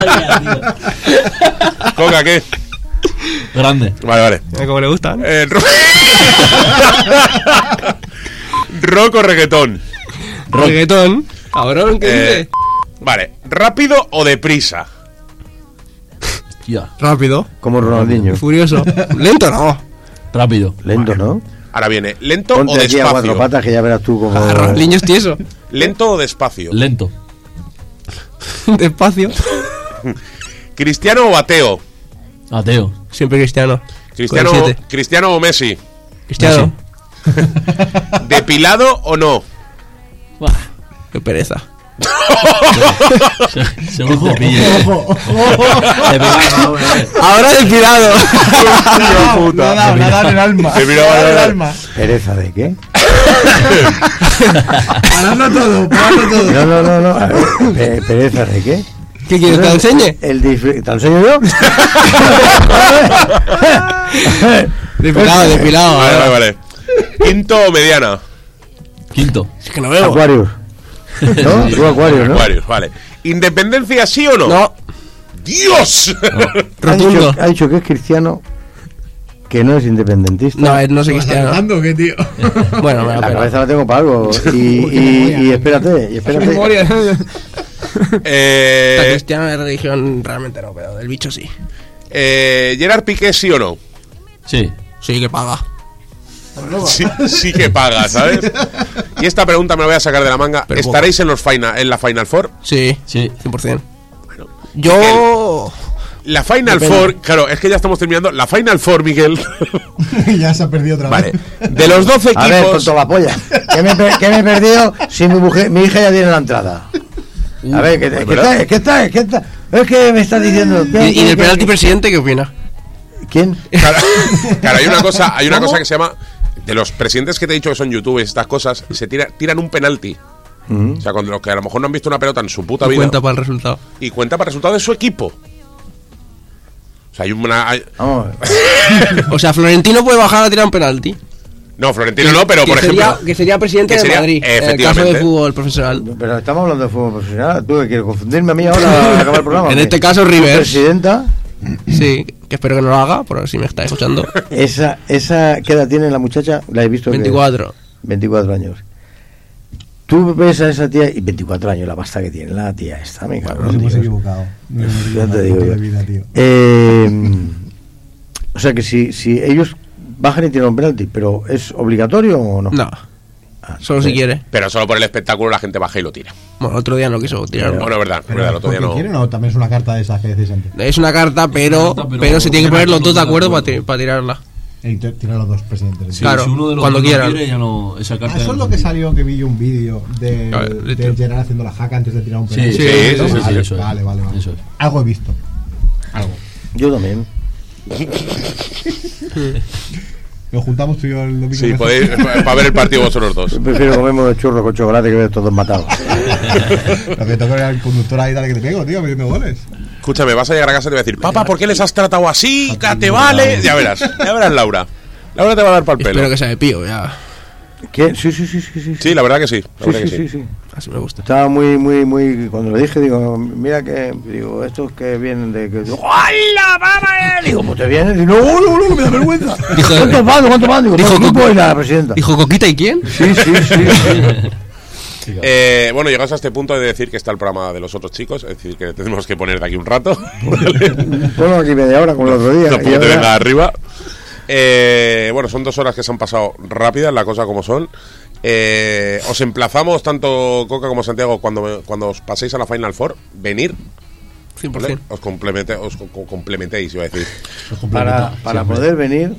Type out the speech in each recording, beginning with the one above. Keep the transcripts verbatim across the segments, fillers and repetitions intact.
Coca, ¿qué? Grande. Vale, vale. Como le gustan. Eh, ro- Rock o reggaetón. Reggaetón. Cabrón, ¿qué Eh, dices? vale, ¿rápido o deprisa? Ya. Rápido. Como Ronaldinho. Furioso. Lento no. Rápido. Lento, ¿no? Ahora viene, ¿lento Ponte o aquí a cuatro despacio? patas que ya verás tú como... Ah, Ronaldinho es tieso. ¿Lento o despacio? Lento. Despacio. ¿Cristiano o ateo? Ateo. Siempre cristiano. ¿Cristiano, Con el siete. ¿Cristiano o Messi? Cristiano. ¿Depilado o no? Buah. Qué pereza. Se- Según te pille. Depilado, eh. Ahora depilado. Nada, nada en el alma. Te miro, Nada vale, en el vale. alma. ¿Pereza de qué? Paradlo todo, paradlo todo. No, no, no, no. A ver, pe- ¿pereza de qué? ¿Qué quieres que te enseñe? El disfr- ¿Te lo enseño yo? Depilado, depilado. Vale, a vale, ver. vale. ¿Quinto o mediana? Quinto. Es que no veo. Aquarius. ¿No? Tú Aquarius, ¿no? Aquarius, vale. ¿Independencia sí o no? No. ¡Dios! Ha dicho, Rotundo. ha dicho que es cristiano, que no es independentista. No, eh, no soy ¿Estás cristiano. hablando o qué, tío? Bueno, me La la pela. cabeza la tengo para algo. Y, y, y espérate, y espérate. Memoria. La eh, cristiana de religión realmente no, pero del bicho sí. eh, ¿Gerard Piqué sí o no? Sí. Sí, que paga. Sí, sí que paga, ¿sabes? Y esta pregunta me la voy a sacar de la manga. Pero ¿Estaréis en, los final, en la Final Four? Sí, Sí. cien por ciento. Yo... La Final Depende. Four, claro, es que ya estamos terminando. La Final Four, Miguel. Ya se ha perdido otra Vale. vez. De los doce A ver, equipos. tonto la polla. ¿Qué me, pe- qué me he perdido si mi mujer, mi hija ya tiene la entrada? A ver, que, es, que ¿verdad? está, es que está, es que está. Es que me estás diciendo. ¿Y, ¿qué- y qué- del qué- penalti presidente qué opina? ¿Quién? Claro, claro, hay una cosa, hay una cosa que se llama. De los presidentes que te he dicho que son youtubers, estas cosas, se tira, tiran un penalti. Mm. O sea, con los que a lo mejor no han visto una pelota en su puta Y vida. cuenta para el resultado. Y cuenta para el resultado de su equipo. O sea, hay una. hay- Vamos. O sea, Florentino puede bajar a tirar un penalti. No, Florentino no, pero que por sería, ejemplo. que sería presidente que de sería- Madrid. En el caso efectivamente. de fútbol profesional. Pero estamos hablando de fútbol profesional. ¿Tú qué quieres confundirme a mí ahora a acabar el programa? En o qué? este caso, ¿Tu Rivers. presidenta? Sí, que espero que no lo haga, por si me está escuchando. Esa, esa, ¿qué edad tiene la muchacha? La he visto. que- veinticuatro. veinticuatro años. Tú ves a esa tía y veinticuatro años, la pasta que tiene la tía esta, me cago Nos en hemos Dios. equivocado. Nos hemos Ya equivocado te digo un poco yo. de vida, tío. Eh, o sea que si, si ellos bajan y tiran un penalti, pero ¿es obligatorio o no? No, Ah, solo si quiere. Pero solo por el espectáculo la gente baja y lo tira. Bueno, otro día no quiso tirarlo. Bueno, es verdad, es verdad, el otro día ¿Porque no. quieren o también es una carta de esas que decís antes? Es una carta, pero, carta, pero- pero se tienen que poner los dos de Pero- acuerdo para, ti- para tirarla. E inter- tirar los dos presidentes. Sí, Claro, si uno de los cuando dos no quieran. quiere, ya no. Esa Ah, carta. eso es lo que salió, que vi yo un vídeo de, A ver, de tío. Gerard haciendo la jaca antes de tirar un Sí, penalti. sí, sí, sí, vale, sí, vale, eso es. vale, vale, vale. Eso es. Algo he visto. Algo. Yo también. Nos juntamos tú y yo el domingo. Sí, mejor. podéis. Para ver el partido vosotros dos. Yo prefiero comerme unos churros con chocolate que ver todos matados. Lo que toca era el conductor ahí, dale que te pego, tío, metiendo goles. Escúchame, vas a llegar a casa y te voy a decir, papá, ¿por qué les has tratado así? ¡Que te vale! Ya verás, ya verás, Laura. Laura te va a dar pa'l pelo. Espero que sea de pío, ya. ¿Qué? Sí, sí, sí, sí, sí. Sí, la verdad que sí. La Sí, verdad sí, que sí, sí. Así me gusta. Estaba muy, muy, muy. Cuando le dije, digo, mira que. Digo, estos que vienen de. Que, digo, ¡hola, mamá! Digo, pues te vienen. Digo, no, no, no, me da vergüenza. Dijo- ¿Cuántos van? ¿Cuántos van? Digo, Dijo todo el grupo Coco- y la presidenta. Dijo, ¿Coquita y quién? Sí, sí, sí. Eh, bueno, llegados a este punto de decir que está el programa de los otros chicos, es decir, que tenemos que poner de aquí un rato. ¿Vale? Bueno, aquí media hora como el otro día. Tampoco Y te ahora- venga arriba. Eh, bueno, son dos horas que se han pasado rápidas, la cosa como son. Eh, os emplazamos, tanto Coca como Santiago, cuando, cuando os paséis a la Final Four, venir, cien por ¿vale? ciento. Os, complemente, os co- co- complementéis, iba a decir. Para, para poder venir,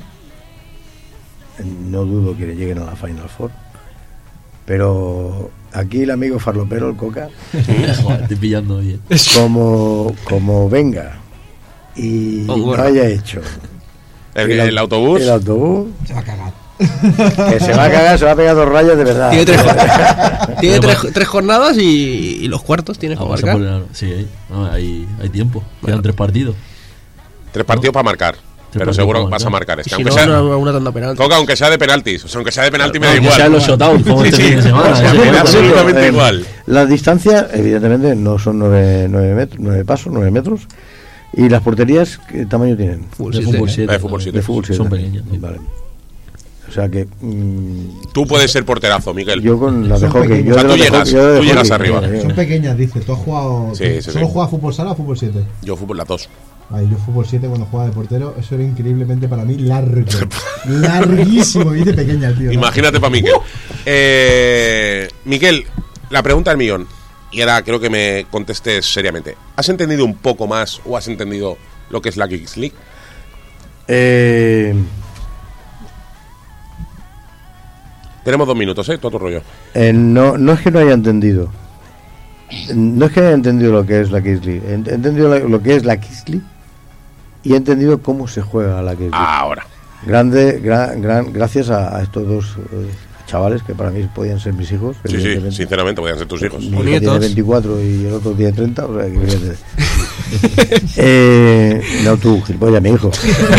no dudo que le lleguen a la Final Four. Pero aquí el amigo farlopero, el Coca, Joder, estoy pillando bien. como, como venga y Oh, bueno. haya hecho El, el autobús. el autobús, Se va a cagar. que se va a cagar, se va a pegar dos rayas de verdad. Tiene tres, tiene tres, tres jornadas y, y los cuartos tienes que Vamos a marcar. poner- sí, hay, no, hay, hay tiempo. Quedan tres partidos. Tres partidos para marcar. pero puede seguro marcar. vas a marcar Y este. si Aunque no, sea, una, una tanda penal. Coca, aunque sea de penaltis. O sea, aunque sea de penalti me da Aunque igual. sea en los shutouts, como Sí, este sí. fin de semana. O sea, ese me da juego. absolutamente Eh, igual. Las distancias, evidentemente, no son nueve, nueve, metros, nueve pasos, nueve metros. Y las porterías, ¿qué tamaño tienen? Full De siete. fútbol siete. De fútbol siete. De fútbol siete. Son pequeñas. sí. Vale. O sea que mm, Tú puedes ser porterazo, Miguel. yo con las de Son hockey. pequeñas. Yo O sea, de tú las de llegas, hockey- yo de tú llegas hockey, arriba. yo- yo- Son pequeñas, dice. ¿Tú has jugado. Sí, sí, ¿Solo sí. juegas fútbol sala o fútbol siete? Yo fútbol las dos. Ay, yo fútbol siete cuando jugaba de portero, eso era increíblemente para mí largo. Larguísimo, viste pequeña el tío. ¿no? Imagínate para Miguel. Eh, Miguel, la pregunta del millón. Y ahora creo que me contestes seriamente. ¿Has entendido un poco más o has entendido lo que es la Kings League? Eh, Tenemos dos minutos, ¿eh? Todo tu rollo. eh, no, no es que no haya entendido. No es que haya entendido lo que es la Kings League. He entendido la- lo que es la Kings League y he entendido cómo se juega la Kings League. Ahora. Grande, gran, gran, gracias a, a estos dos eh, chavales que para mí podían ser mis hijos. Sí, sí, evidentemente. sinceramente, podrían ser tus hijos. Mi hija Nietos. tiene veinticuatro y el otro tiene treinta, o sea que fíjate. eh, no tú, gilipollas, mi hijo.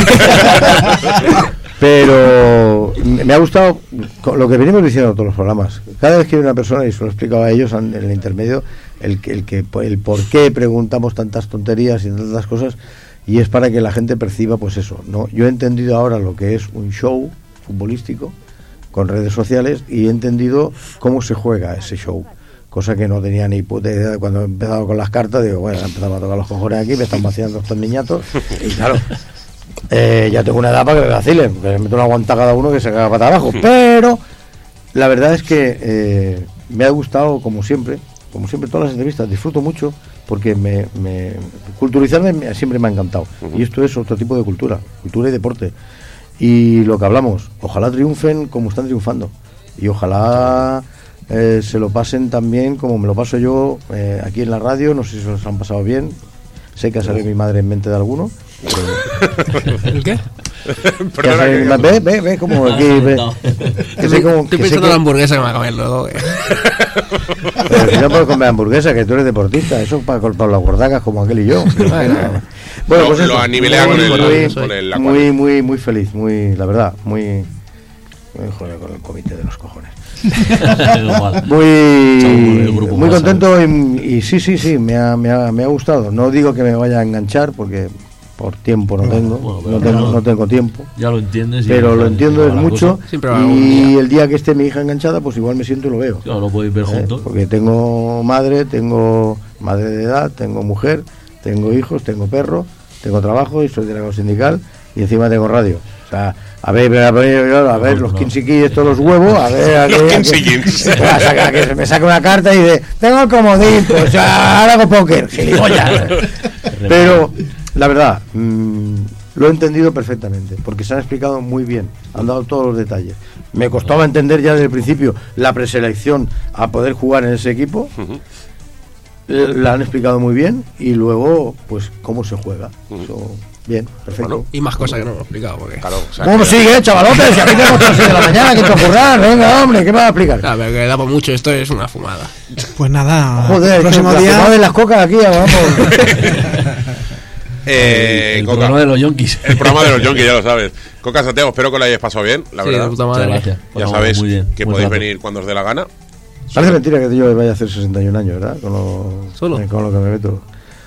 Pero me ha gustado con lo que venimos diciendo en todos los programas. Cada vez que hay una persona, y se lo he explicado a ellos en el intermedio, el, que- el, que, el por qué preguntamos tantas tonterías y tantas cosas, y es para que la gente perciba pues eso, ¿no? Yo he entendido ahora lo que es un show futbolístico con redes sociales y he entendido cómo se juega ese show, cosa que no tenía ni puta idea. Cuando he empezado con las cartas digo, bueno, he empezado a tocar los cojones aquí, me están vaciando estos niñatos y claro, eh, ya tengo una edad para que me vacilen, que les meto una guanta a cada uno que se caga para abajo, pero la verdad es que eh, me ha gustado como siempre, como siempre todas las entrevistas, disfruto mucho porque me, me culturizarme me- siempre me ha encantado. Y esto es otro tipo de cultura, cultura y deporte. Y lo que hablamos, ojalá triunfen como están triunfando. Y ojalá eh, se lo pasen también como me lo paso yo eh, aquí en la radio. No sé si se los han pasado bien. Sé que ha salido mi madre en mente de alguno. pero- ¿El qué? que ha salido mi ma- ve, ve, ve como aquí. Ve, que sé como, Estoy que sé pensando en que- la hamburguesa que me va a comer luego. eh. Pero si no puedes comer hamburguesa, que tú eres deportista, eso es para, para las gordacas como aquel y yo. Bueno, Lo- pues eso, lo anivelea muy, con el- muy, con el muy, muy, muy feliz, muy, la verdad, muy, muy joder con el comité de los cojones. Igual. Muy, el grupo muy más, contento y, y sí, sí, sí, me ha, me, ha, me ha gustado. No digo que me vaya a enganchar porque por tiempo no tengo, bueno, no pero tengo, no. no tengo tiempo. Ya lo entiendes. y Pero ya lo sabes entiendo cómo es va la mucho cosa. Siempre va a haber un y día. el día que esté mi hija enganchada pues igual me siento y lo veo. Claro, lo podéis ver ¿eh? juntos. Porque tengo madre, tengo madre de edad, tengo mujer, tengo hijos, tengo perro, tengo trabajo y soy delegado sindical y encima tengo radio. O sea, a ver, a ver, a ver los quinsiquis estos los huevos, a ver, a Los ver, a quinsiquis. que, a sacar- que se me saca una carta y dice, tengo el comodín, pues ya, ahora hago póker, gilipollas. Pero, la verdad, mm, lo he entendido perfectamente, porque se han explicado muy bien, han dado todos los detalles. Me costaba entender ya desde el principio la preselección a poder jugar en ese equipo, eh, la han explicado muy bien, y luego, pues, cómo se juega. Eso, bien, perfecto. Bueno, Y más cosas que no me he explicado. Porque... Claro, o sea, ¿Cómo que- sigue, chavalotes? Si a mí tengo otras seis de la mañana que te ocurrar, venga, hombre, ¿qué me va a explicar? Claro, pero que da por mucho, esto es una fumada. Pues nada, Joder, el próximo la fumada día. de las cocas aquí, vamos. Eh, el Coca, programa de los yonkis. el programa de los Yonkis, ya lo sabes. Coca, Santiago, espero que lo hayáis pasado bien, la Sí, verdad. de puta Muchas madre. gracias. Ya Pasamos sabéis muy bien, que muy podéis rato. venir cuando os dé la gana. Parece mentira que yo vaya a hacer sesenta y un años, ¿verdad? Con lo, ¿Solo? eh, con lo que me meto.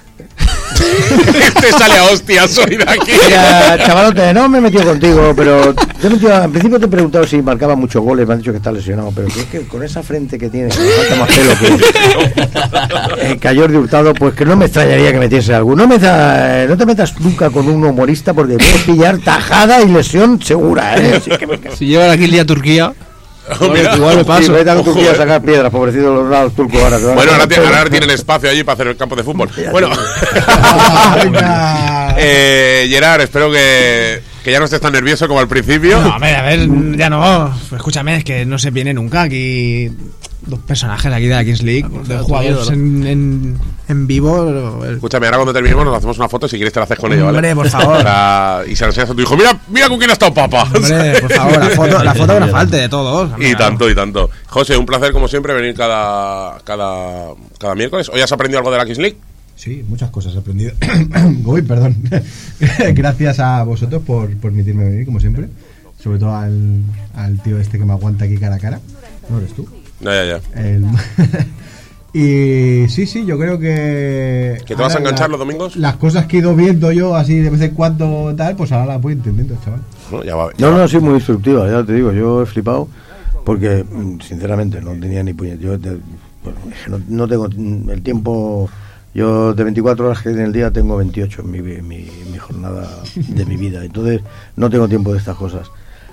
Te sale a hostias hoy de aquí. Mira, chavalote, no me he metido contigo, pero te he metido, en principio te he preguntado si marcaba muchos goles, me han dicho que está lesionado, pero que es que con esa frente que tiene, que le falta más pelo que eh, Cayor de Hurtado, pues que no me extrañaría que metiese algo. No, me da- no te metas nunca con un humorista porque puedes pillar tajada y lesión segura, ¿eh? Así que me- Si llevan aquí el día a Turquía, Mira. igual me Sí, paso. vete a Ojo, Turquía a eh. sacar piedras, pobrecito los lados turcos ahora. que van a Bueno, ahora, sacar ti- pelo. ahora tienen espacio allí para hacer el campo de fútbol. Bueno, Venga. eh, Gerard, espero que, que ya no estés tan nervioso como al principio. No, a ver, a ver, ya no. Pues escúchame, es que no se viene nunca aquí dos personajes aquí de la Kings League, Vamos, de a tu jugadores ídolo. en, en, en vivo. el- Escúchame, ahora cuando terminemos nos hacemos una foto si quieres te la haces con ella, ¿vale? Hombre, por favor. Para- y se la enseñas a tu hijo. Mira, mira con quién ha estado papá. Hombre, por favor, la foto, la foto que nos falte de todos. Y tanto, y tanto. José, un placer como siempre venir cada, cada, cada miércoles. ¿Hoy has aprendido algo de la Kings League? Sí, muchas cosas he aprendido. Uy, perdón. Gracias a vosotros por permitirme venir, como siempre. Sobre todo al, al tío este que me aguanta aquí cara a cara. No eres tú. Ya, ya, ya. El... y sí, sí, yo creo que... ¿Que te vas a enganchar la, los domingos? Las cosas que he ido viendo yo así de vez en cuando tal, pues ahora las voy entendiendo, chaval. No, ya va, ya No, va. no, sí, muy instructiva, ya te digo, yo he flipado porque, mm, sinceramente, no tenía ni puñet. Yo te- bueno, es que no, no tengo mm, el tiempo. Yo de veinticuatro horas que hay en el día tengo veintiocho en mi, en mi, en mi jornada de mi vida, entonces no tengo tiempo de estas cosas.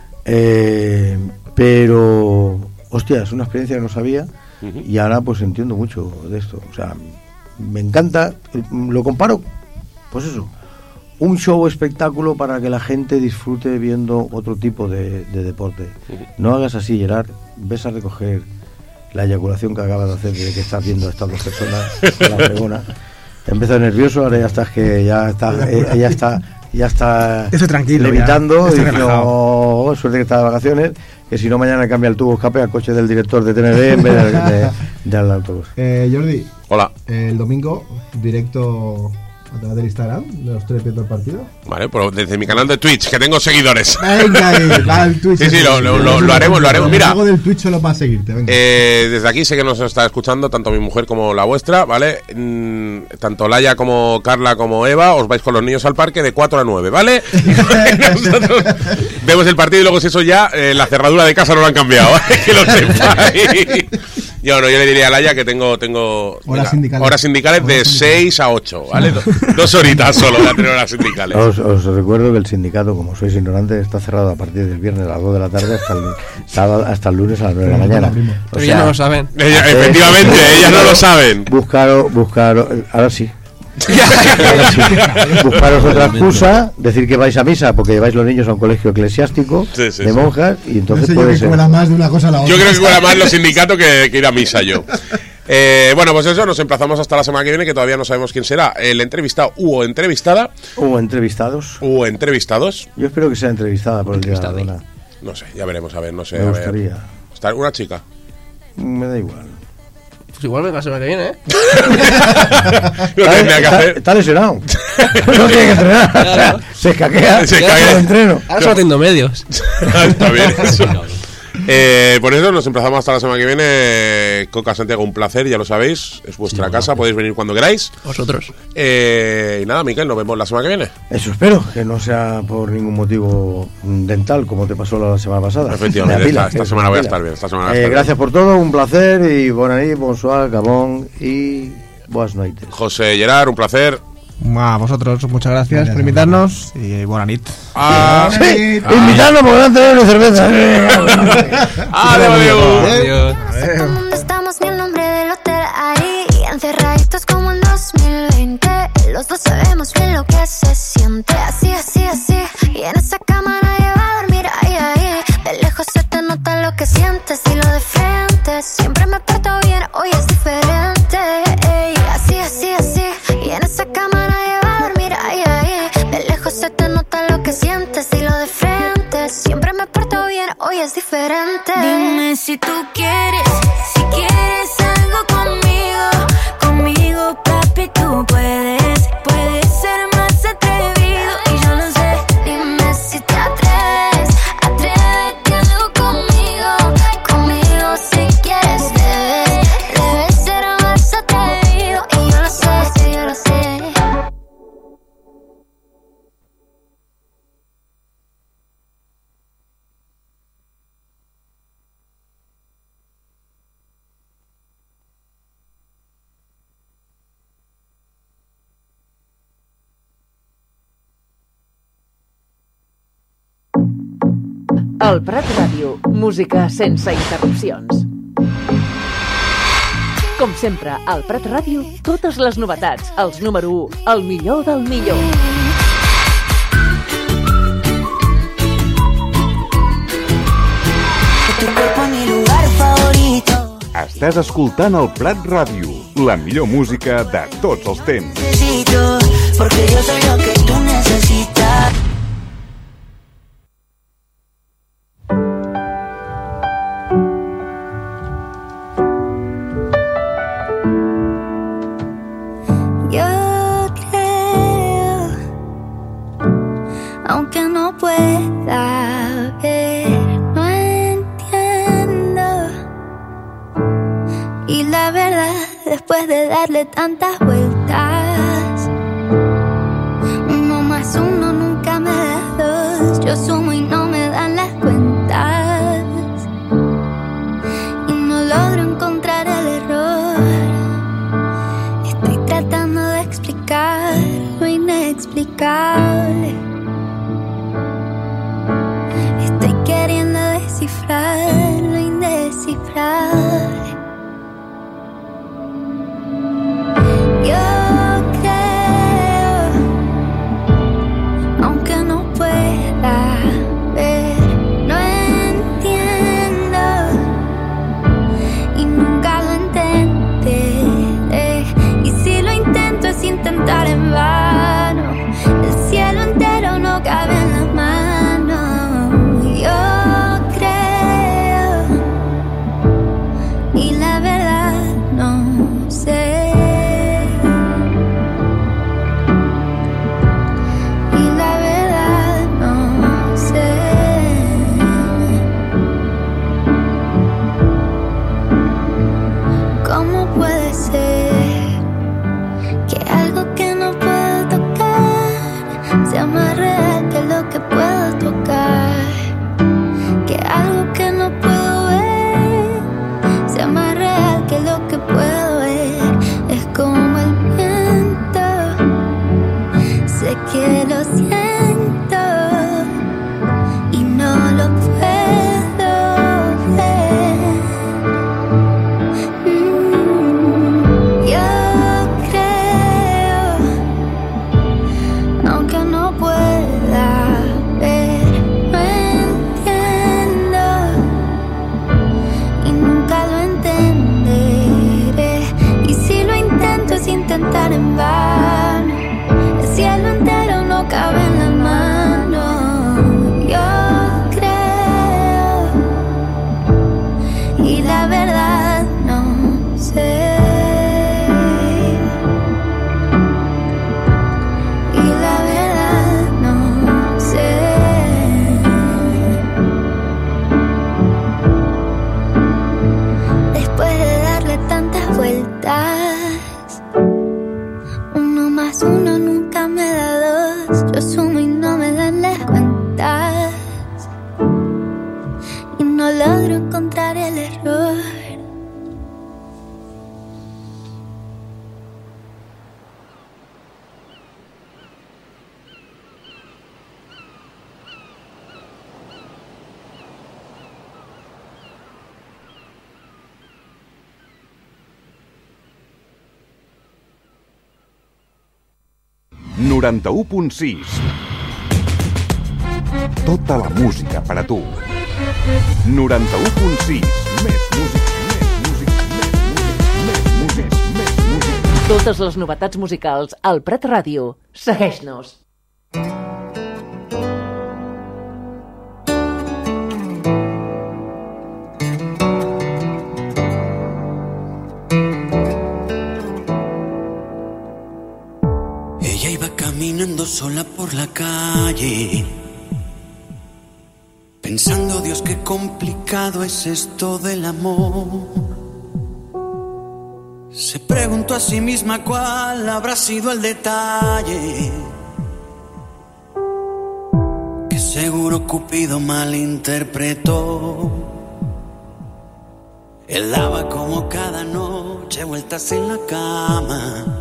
Eh, pero, hostia, es una experiencia que no sabía y ahora pues entiendo mucho de esto. O sea, me encanta, lo comparo, pues eso, un show espectáculo para que la gente disfrute viendo otro tipo de, de deporte. No hagas así, Gerard, ves a recoger la eyaculación que acabas de hacer de que estás viendo a estas dos personas con la pregona. Empezó nervioso, ahora ya estás que ya está, eh, ya está, ya está Estoy tranquilo, levitando, ya. Estoy y diciendo, relajado. "Oh, suerte que está de vacaciones, que si no mañana cambia el tubo escape al coche del director de T N D en vez de, de, de al autobús". Eh, Jordi, Hola. el domingo, directo a través del Instagram, de los tres viendo el partido. Vale, pues desde mi canal de Twitch, que tengo seguidores. Venga, ahí, va al Twitch. Sí, sí, lo- lo- lo- lo haremos, lo haremos. Mira. Algo del Twitch solo para seguirte, venga. Eh, desde aquí sé que nos está escuchando tanto mi mujer como la vuestra, ¿vale? Mm, tanto Laia como Carla como Eva, os vais con los niños al parque de cuatro a nueve, ¿vale? Nosotros vemos el partido y luego si eso ya, eh, la cerradura de casa no lo han cambiado, ¿vale? Que lo sepáis. Yo no, yo le diría a Laia que tengo, tengo Horas sindicales. horas sindicales de Horas seis a ocho, ¿vale? Do- Dos horitas solo voy a tener horas sindicales. Os, os recuerdo que el sindicato, como sois ignorantes, está cerrado a partir del viernes a las dos de la tarde hasta el, sábado- hasta el lunes a las nueve de la mañana. O Pero ya no lo saben. Ella- hacer- efectivamente, ellas no lo saben. Buscaros, buscaros, ahora sí. Ahora sí. Buscaros otra excusa, decir que vais a misa porque lleváis los niños a un colegio eclesiástico Sí, sí, de sí. monjas y No entonces sé yo puede que ser. cuela más de una cosa a la otra. Yo creo que cuela más los sindicatos que, que ir a misa yo. Eh, bueno, pues eso, nos emplazamos hasta la semana que viene, que todavía no sabemos quién será. El entrevistado u o entrevistada, Hubo entrevistados. u entrevistados. Yo espero que sea entrevistada por el día de la dona. No sé, ya veremos, a ver, no sé. Me a gustaría. ver. Está una chica. Me da igual. Pues igual venga la semana que viene, ¿eh? No Está, tendría que está- hacer. está lesionado. No tiene que entrenar. O sea, se escaquea. Se Se escaquea. el entreno. Ahora solo haciendo medios. Está bien eso. Eh, por eso nos emplazamos hasta la semana que viene. Coca Santiago, un placer, ya lo sabéis. Es vuestra Sí, casa, bueno. podéis venir cuando queráis. Vosotros. Eh, y nada, Miquel, nos vemos la semana que viene. Eso espero, que no sea por ningún motivo dental, como te pasó la semana pasada. Efectivamente, Me apila, esta- esta que semana me voy a apila. estar bien, esta semana voy a Eh, estar gracias por todo, un placer y buena nit, bonsoir, gabón y boas noites. José Gerard, un placer. A vosotros, muchas gracias por invitarnos y buena nit. Ah, Sí, invitarnos porque no tenemos cerveza. adiós, adiós. Adiós. ¿Dónde estamos? Ni el nombre del hotel ahí, encerraditos como en dos mil veinte. Los dos sabemos bien lo que se siente. Así, así, así. Y en esa cama nadie va a dormir ahí, ahí. De lejos se te nota lo que sientes y lo de frente. Siempre me porto bien, hoy es diferente. Ey, así, así, así. Y en esa cama nadie va a dormir ahí, ahí. De lejos se te nota lo que sientes y lo de frente. Siempre me porto bien, hoy es diferente. Dime si tú quieres, si quieres algo conmigo, conmigo, papi, tú puedes, puedes ser más atrevido y yo lo sé. Dime si te atreves, atrévete algo conmigo, conmigo si quieres, debes, debes ser más atrevido y yo lo sé, sí, yo lo sé. El Prat Ràdio, música sense interrupcions. Com sempre, al Prat Ràdio, totes les novetats, els número u, el millor del millor. Estàs escoltant el Prat Ràdio, la millor música de tots els temps. Porque yo soy lo que tú necesitas. Yo aunque no pueda ver, no entiendo. Y la verdad, después de darle tantas vueltas, uno más uno nunca me da dos. Yo sumo y no me dan las cuentas, y no logro encontrar el error. Estoy tratando de explicar lo inexplicable. Estoy queriendo descifrar lo indescifrable. Yo creo, aunque no pueda ver, no entiendo y nunca lo entenderé. Y si lo intento es intentar en vano. El cielo entero no cabe en las manos. Yo creo y la verdad no sé. Sea más real que lo que puedo tocar, que algo que no puedo ver sea más real que lo que puedo ver. Es como el viento, sé que lo siento y no lo puedo ver. mm, yo creo, aunque no pueda ver, no entiendo y nunca lo entenderé. Y si lo intento es intentar en vano. El cielo entero no cabe en la mano. Yo creo y la verdad no sé. Uno más uno nunca me da dos. Yo sumo y no me dan las cuentas, y no logro encontrar el error. noranta-u punt sis. Tota la música per a tu. noranta-u punt sis. Més música, més música, més música, més música, més música. Totes les novetats musicals al Prat Ràdio. Segueix-nos. Caminando sola por la calle, pensando, Dios, qué complicado es esto del amor. Se preguntó a sí misma cuál habrá sido el detalle, que seguro Cupido malinterpretó. Él daba como cada noche vueltas en la cama.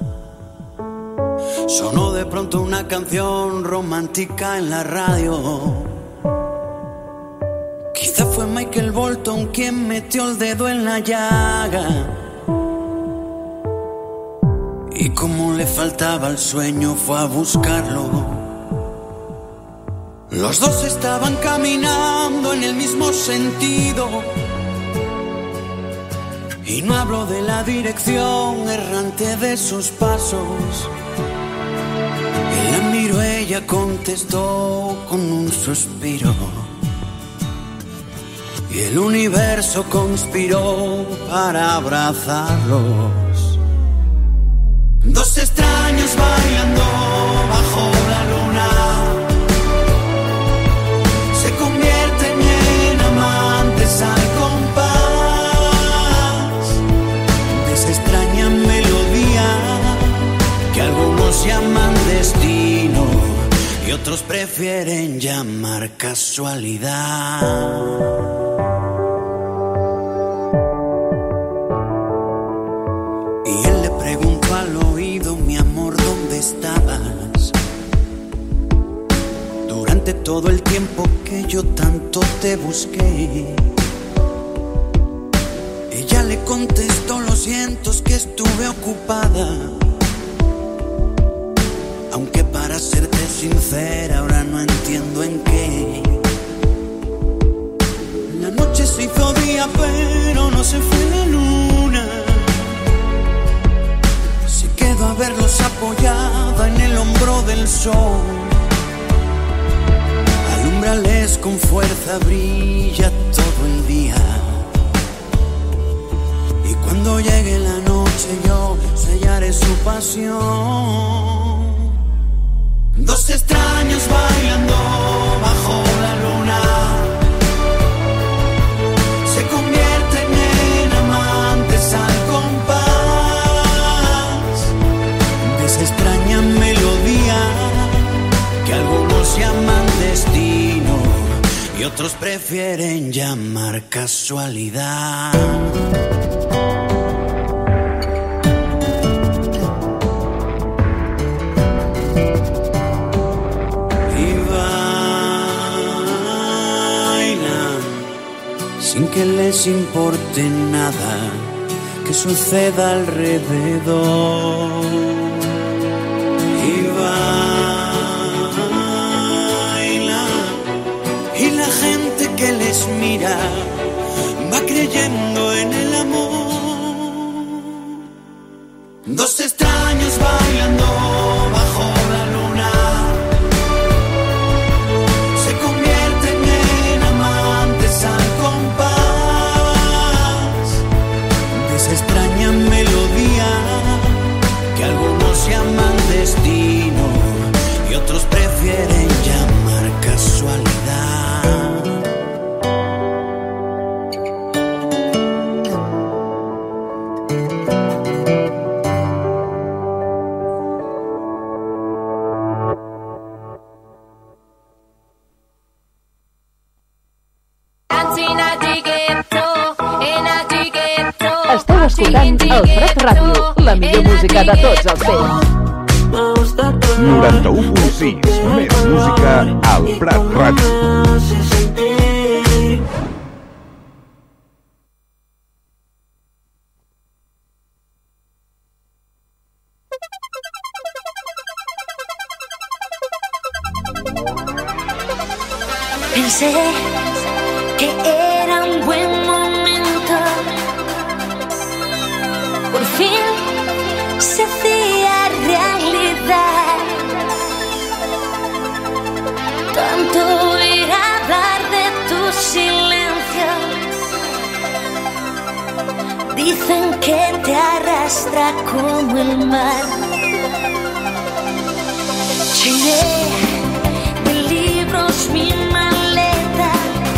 Sonó de pronto una canción romántica en la radio. Quizá fue Michael Bolton quien metió el dedo en la llaga. Y como le faltaba el sueño fue a buscarlo. Los dos estaban caminando en el mismo sentido. Y no hablo de la dirección errante de sus pasos. Él la miró, ella contestó con un suspiro. Y el universo conspiró para abrazarlos. Dos extraños bailando bajo la luna. otros prefieren llamar casualidad. Y él le preguntó al oído, mi amor, ¿dónde estabas? Durante todo el tiempo que yo tanto te busqué. Ella le contestó, lo siento, es que estuve ocupada. Aunque para serte sincera ahora no entiendo en qué. La noche se hizo día pero no se fue la luna. Se quedó a verlos apoyada en el hombro del sol. Alúmbrales con fuerza, brilla todo el día. Y cuando llegue la noche yo sellaré su pasión. Dos extraños bailando bajo la luna se convierten en amantes al compás de esa extraña melodía que algunos llaman destino y otros prefieren llamar casualidad. Sin que les importe nada que suceda alrededor. Y bailan, y la gente que les mira va creyendo en el amor. Dos extraños bailando bajo la luna se convierten en amantes al compás de esa extraña melodía que algunos llaman destino y otros prefieren llamar casualidad. Esteu escoltant el Prat Ràdio, la millor música de tots els temps. noranta-u punt sis, més música al Prat Ràdio. Pensé que era un buen momento. Por fin se hacía realidad. Tanto ir a hablar de tu silencio. Dicen que te arrastra como el mar. Llené de libros mi maleta.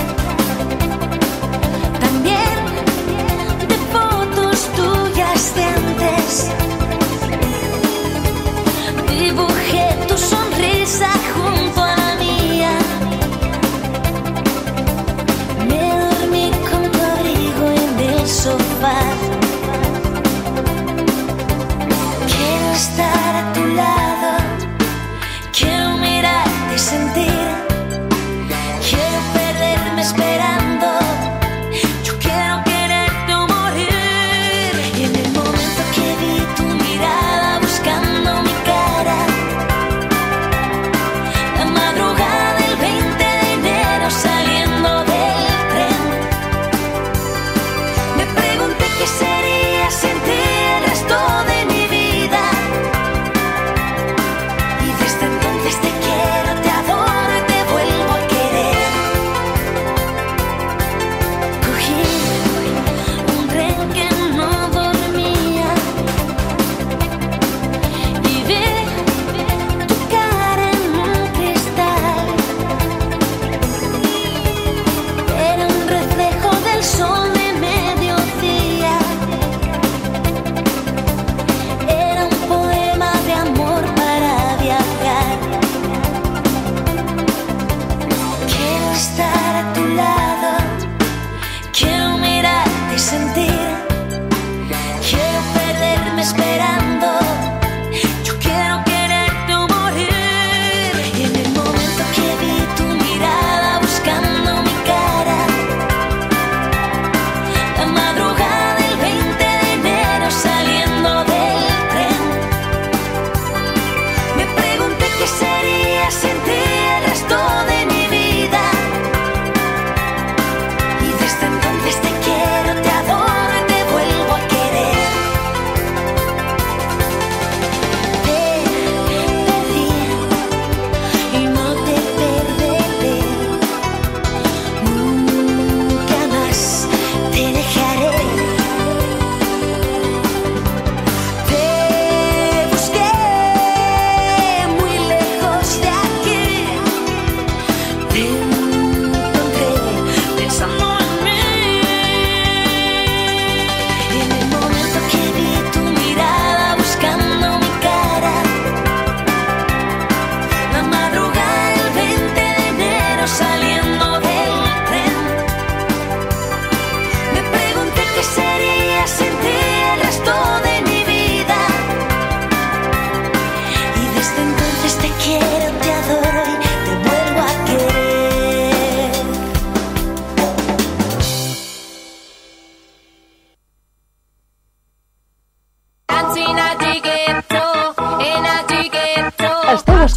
También de fotos tuyas de antes. Dibujé tu sonrisa junto a la mía. Me dormí con tu abrigo en el sofá. Quiero estar a tu lado. Quiero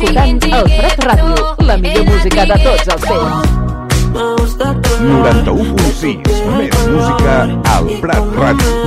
escoltant el Prat Ràdio, la millor música de tots els temps. noranta-u punt sis, més música al Prat Ràdio.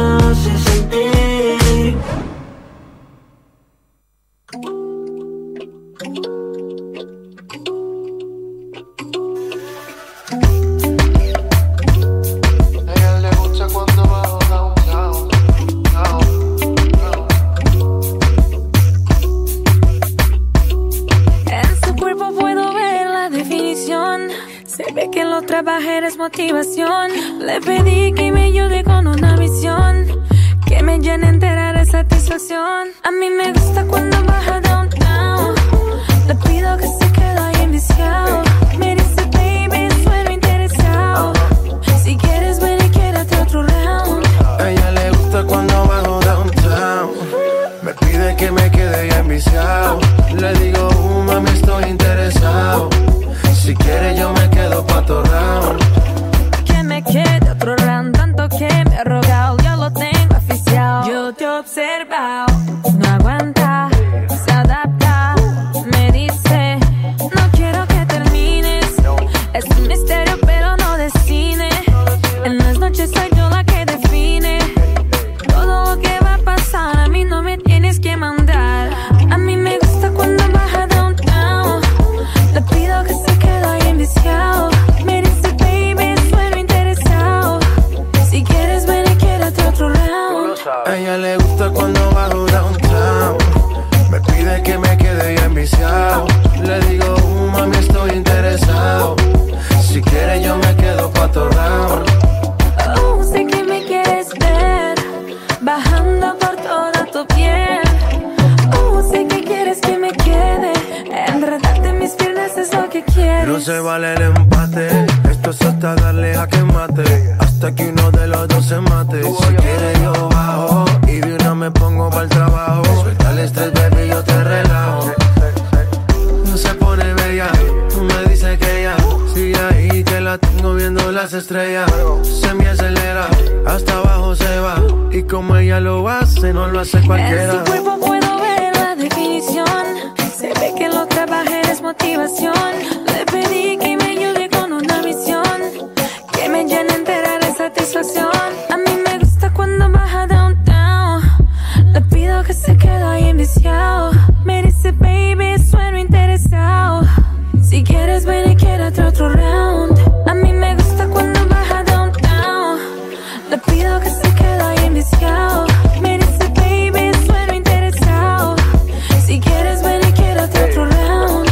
Trabajar es motivación. Le pedí que me ayude con una misión que me llene entera de satisfacción. A mí me gusta cuando baja downtown. Le pido que se quede ahí enviciado. Me dice baby, sueno interesado. Si quieres ven y quédate otro round. A ella le gusta cuando bajo downtown. Me pide que me quede ahí enviciado. Le digo, uh, mami, estoy interesado. Si quiere yo me quedo pa' otro round. Que me quede otro round, tanto que me ha rogado, yo lo tengo oficial. Yo te he observado, no aguanta, se adapta. Me dice, no quiero que termines. Es un misterio pero no de cine. En las noches soy yo la que define todo lo que va a pasar, a mí no me tienes que mandar. A mí me gusta cuando baja downtown. Le pido que se quede ahí enviciado. Me dice baby, sueno interesado. Si quieres ven y quédate otro round. A ella le gusta cuando bajo downtown. Me pide que me quede ahí enviciado. Le digo, uh, mami, estoy interesado. Si quiere yo me quedo pa' otro round. Oh, sé que me quieres ver bajando por toda tu piel. Oh, sé que quieres que me quede enredarte en mis piernas, es lo que quieres. No se vale el empate. Esto es hasta darle a que mate. Hasta que uno de los dos se mate. Si quiere yo bajo y de una me pongo para el trabajo. Suelta el estrés, baby, yo te relajo. No se pone bella, tú me dices que ya sigue ahí, que la tengo viendo las estrellas. Se me acelera, hasta abajo se va. Y como ella lo hace, no lo hace cualquiera. En su cuerpo puedo ver la definición. Se ve que lo trabajé es motivación. Le pedí que me ayude con una misión que me llene entera de satisfacción. A mí me gusta cuando baja downtown. Le pido que se quede ahí enviciado. Me dice baby, sueno interesado. Si quieres ven y quédate otro round. A mí me gusta cuando baja downtown. Le pido que se quede ahí enviciado. Me dice baby, sueno interesado. Si quieres ven y quédate otro round.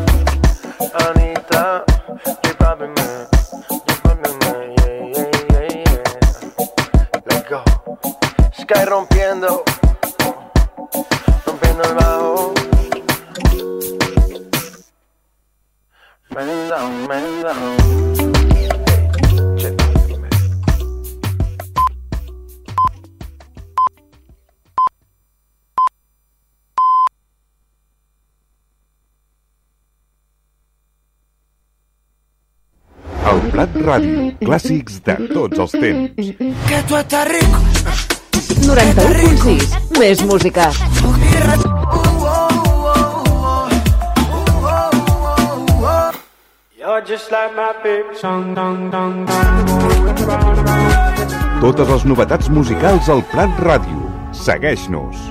Anita, keep popping man, keep popping man, yeah, yeah, yeah, yeah. Let's go. Sky rompiendo, rompiendo el bajo. Man down, man down. El Prat Ràdio, clàssics de tots els temps. Que tu estàs rico. noranta-u punt sis, més música. You're just like my baby song, dong, dong, Totes les novetats musicals al Prat Ràdio. Segueix-nos.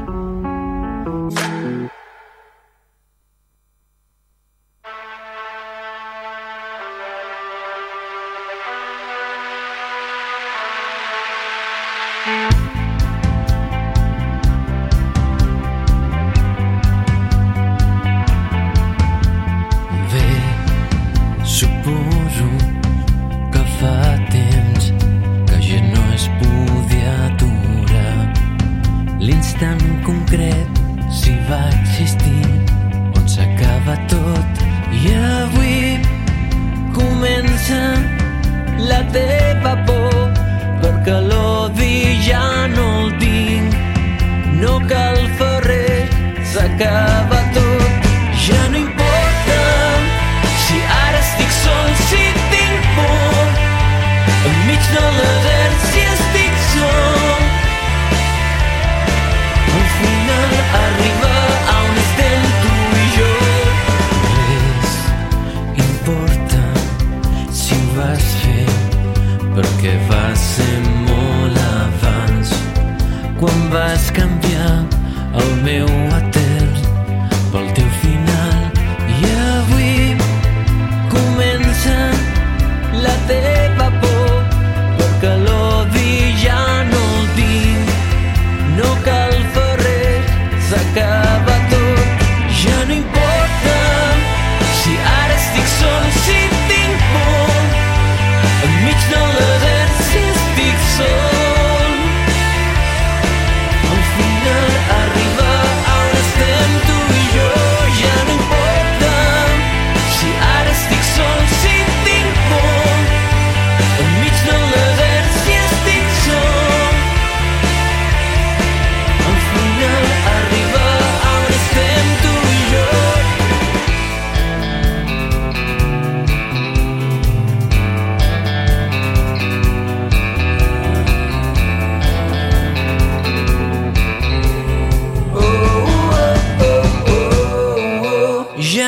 Suposo que fa temps que ja no es podia aturar l'instant concret si va existir on s'acaba tot i avui comença la teva por perquè l'odi ja no el tinc no cal fer res s'acaba tot ja no importa si ara estic sol, si tinc por enmig del desert, si estic sol al final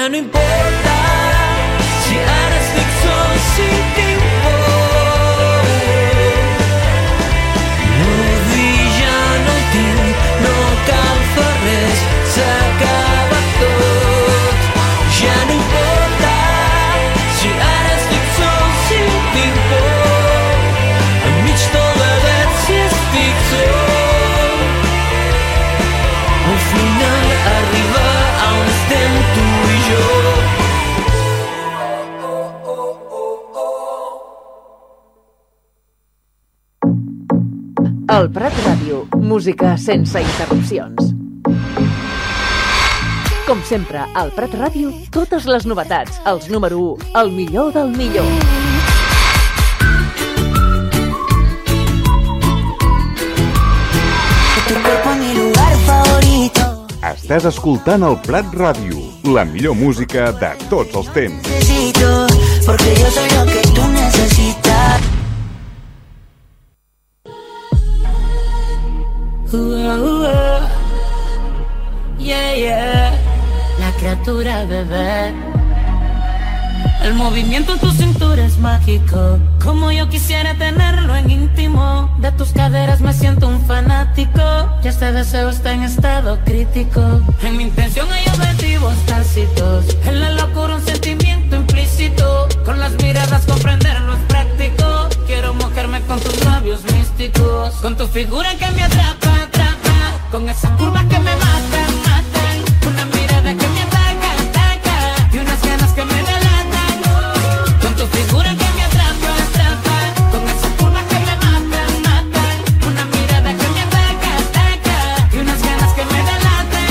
Ya no importa si ara estic sol, si tinc por. No dir ja no tinc, no cal fer res, s'acaba tot. Ja no importa si ara estic sol, si tinc por. Enmig tot l'edat si estic sol. Al final arriba a on estem tu i jo. El Prat Ràdio, música sense interrupcions. Com sempre, al Prat Ràdio, totes les novetats, els número u, el millor del millor. Estàs escoltant el Prat Ràdio, la millor música de tots els temps. Necesito, porque yo soy lo que tú necesitas. Uh, uh, uh. Yeah, yeah. La criatura, bebé. El movimiento en tu cintura es mágico, como yo quisiera tenerlo en íntimo. De tus caderas me siento un fanático, y este deseo está en estado crítico. En mi intención hay objetivos tácitos, en la locura un sentimiento implícito. Con las miradas comprenderlo es práctico. Quiero mojarme con tus labios místicos, con tu figura que me atrapa, atrapa, con esas curvas que me matan, matan, una mirada que me ataca, ataca, y unas ganas que me delatan. Tu figura que me atrapa, atrapa, con esas curvas que me matan, matan, una mirada que me ataca, ataca, y unas ganas que me delatan.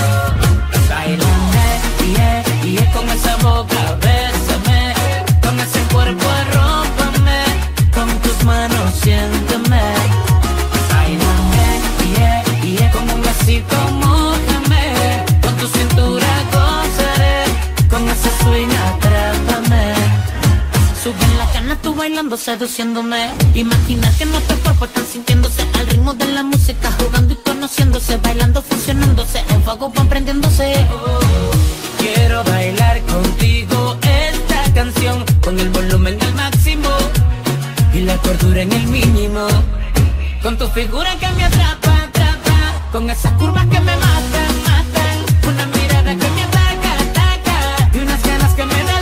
Bailame, yeah, yeah, con esa boca, bésame, con ese cuerpo arrópame, con tus manos siénteme. Bailame, yeah, yeah, con un besito mójame, con tu cintura gozaré, con ese swing atrápame. Suben la cana tú bailando, seduciéndome. Imagina que nuestros cuerpos están sintiéndose al ritmo de la música, jugando y conociéndose, bailando, fusionándose, en fuego van prendiéndose. Oh, quiero bailar contigo esta canción, con el volumen al máximo y la cordura en el mínimo. Con tu figura que me atrapa, atrapa, con esas curvas que me matan, matan, una mirada que me ataca, ataca, y unas ganas que me delatan.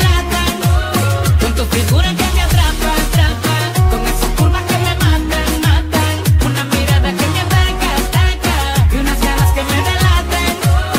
Tu figura que me atrapa, atrapa, con esas curvas que me matan, matan, una mirada que me ataca, ataca, y unas ganas que me delatan.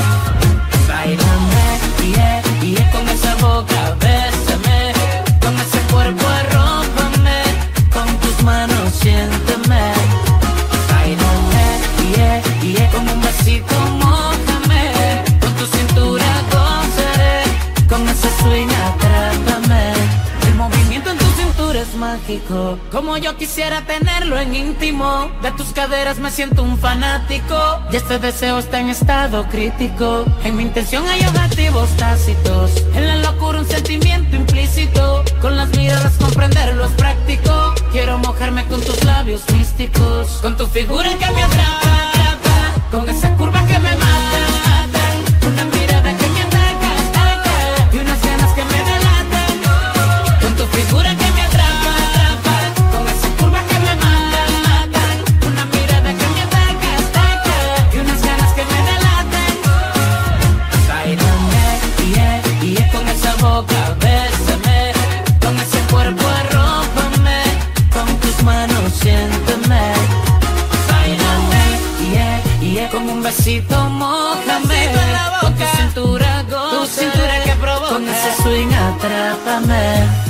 Bailame, yeah, yeah, con esa boca, bésame, con ese cuerpo arrópame, con tus manos siénteme. Bailame, yeah, yeah, con un besito mójame, con tu cintura gozaré, con ese swing atrápame. Movimiento en tu cintura es mágico, como yo quisiera tenerlo en íntimo. De tus caderas me siento un fanático, y este deseo está en estado crítico. En mi intención hay objetivos tácitos, en la locura un sentimiento implícito. Con las miradas comprenderlo es práctico. Quiero mojarme con tus labios místicos, con tu figura que me atrapa, atrapa, con esas curvas que me matan, matan, una mirada que me ataca, ataca, y unas ganas que me delatan. Tu figura que me atrapa, atrapa, con esas curvas que me matan, matan, una mirada que me ataca, ataca, y unas ganas que me delatan. Bailame, yeah, yeah, con esa boca, bésame, con ese cuerpo arrópame, con tus manos siénteme. Bailame, yeah, yeah, con un besito mójame, con tu cintura goza, tu cintura que provoca, con ese swing atrápame.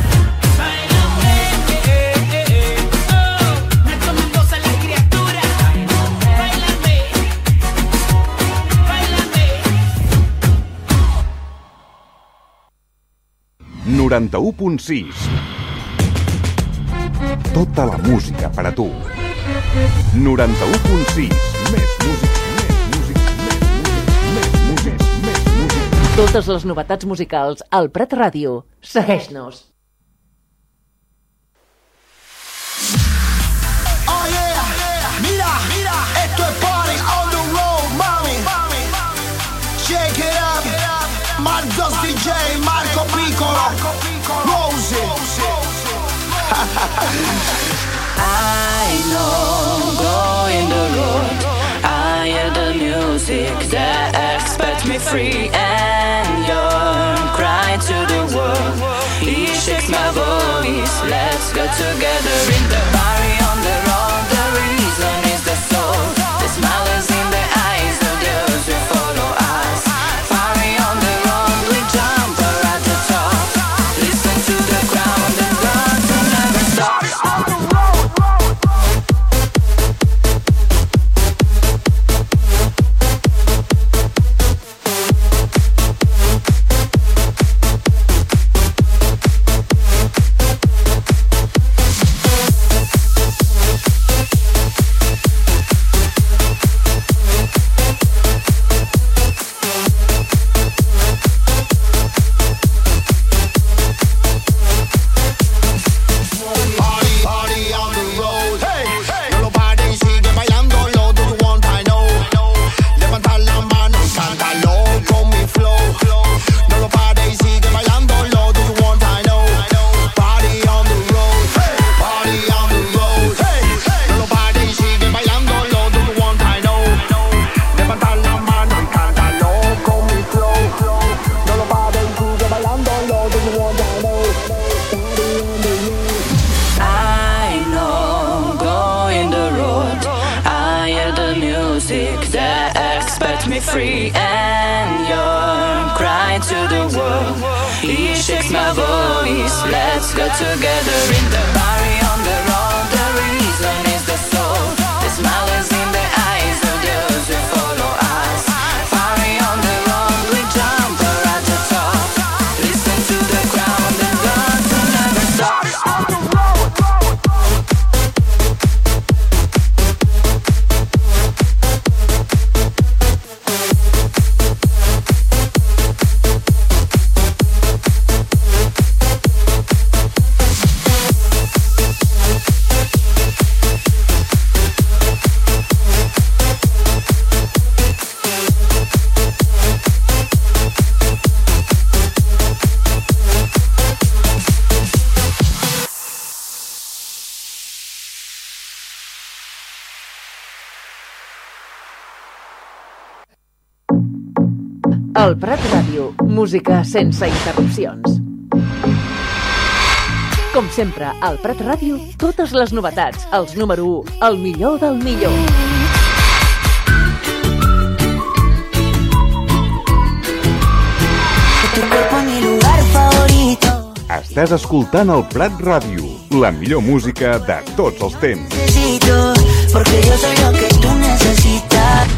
noranta-u punt sis. Tota la música per a tu. noranta-u punt sis. Més música, més música, més música, més música, més música. Totes les novetats musicals al Prat Ràdio. Segueix-nos. Oh yeah, mira, mira, esto es party on the road, mami. Check it up, my dust D J. I know, going the road. I hear the music that expects me free, and your cry to the world. He shakes my voice. Let's go together in the party on the road. The reason is the soul. The smile is in the eyes of those who follow us. Party on the road, we jump at the top. Listen to the crowd and dance and never stop. Free and your cry to the world. He shakes my voice. Let's go together in the party on the road. The reason is the soul. The smile is in the eyes of those who follow us. Party on the road, we jump at the top. Listen to the crowd and dance and never stop. El Prat Ràdio, música sense interrupcions. Com sempre, al Prat Ràdio, totes les novetats, els número u, el millor del millor. Estàs escoltant el Prat Ràdio, la millor música de tots els temps. Necesito, porque yo soy lo que tú necesitas.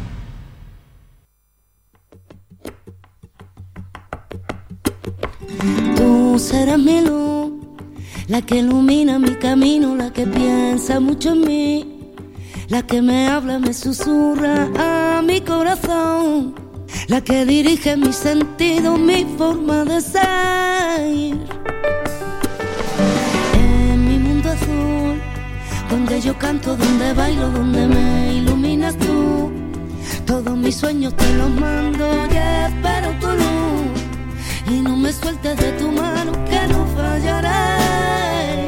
Tú serás mi luz, la que ilumina mi camino, la que piensa mucho en mí, la que me habla, me susurra a mi corazón, la que dirige mis sentidos, mi forma de ser. En mi mundo azul, donde yo canto, donde bailo, donde me iluminas tú, todos mis sueños te los mando y espero tu luz. Y no me sueltes de tu mano, que no fallaré.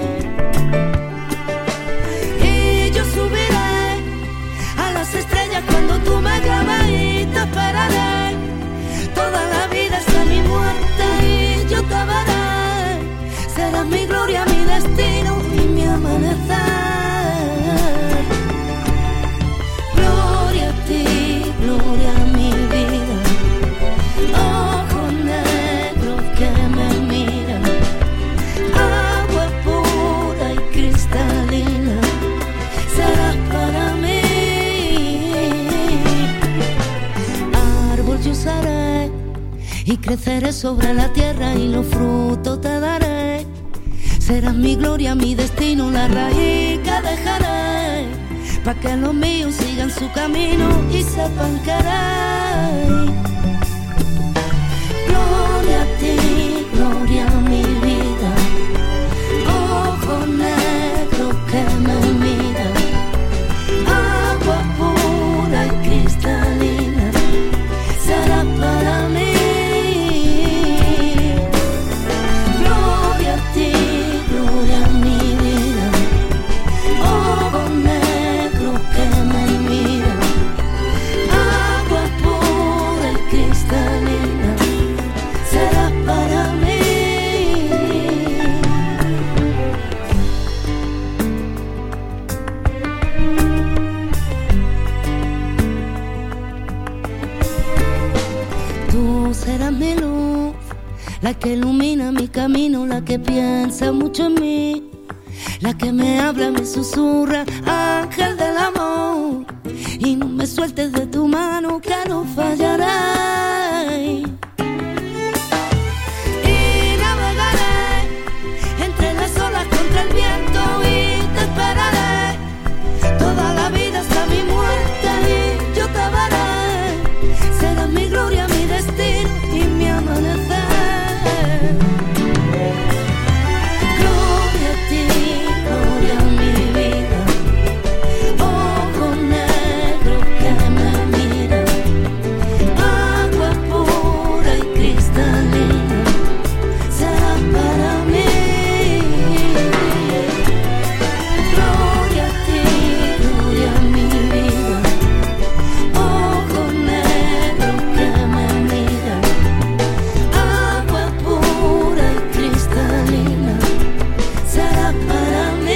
Y yo subiré a las estrellas cuando tú me llames y te esperaré. Toda la vida hasta mi muerte y yo te veré. Serás mi gloria, mi destino y mi amanecer. Gloria a ti, gloria a mi vida. Ojos negros que me miran, agua pura y cristalina, serás para mí. Árbol yo seré y creceré sobre la tierra y los frutos te daré. Serás mi gloria, mi destino, la raíz que dejaré, pa' que los míos sigan su camino y sepan querer. Gloria a ti, gloria a mi vida. Ojos negros que me miran, agua pura y cristalina, será para mí. Gloria a ti, gloria a mi vida. la que ilumina mi camino, la que piensa mucho en mí, la que me habla, me susurra, ángel del amor. Y no me sueltes de tu mano, que no fallaré. Y navegaré entre las olas contra el viento y te esperaré toda la vida hasta mi muerte y yo te veré. Serás mi gloria, mi destino y mi amanecer. Gloria a ti, gloria a mi vida. Ojos negros que me miran, agua pura y cristalina, será para mí. Gloria a ti, gloria a mi vida. Ojos negros que me miran, agua pura y cristalina, será para mí.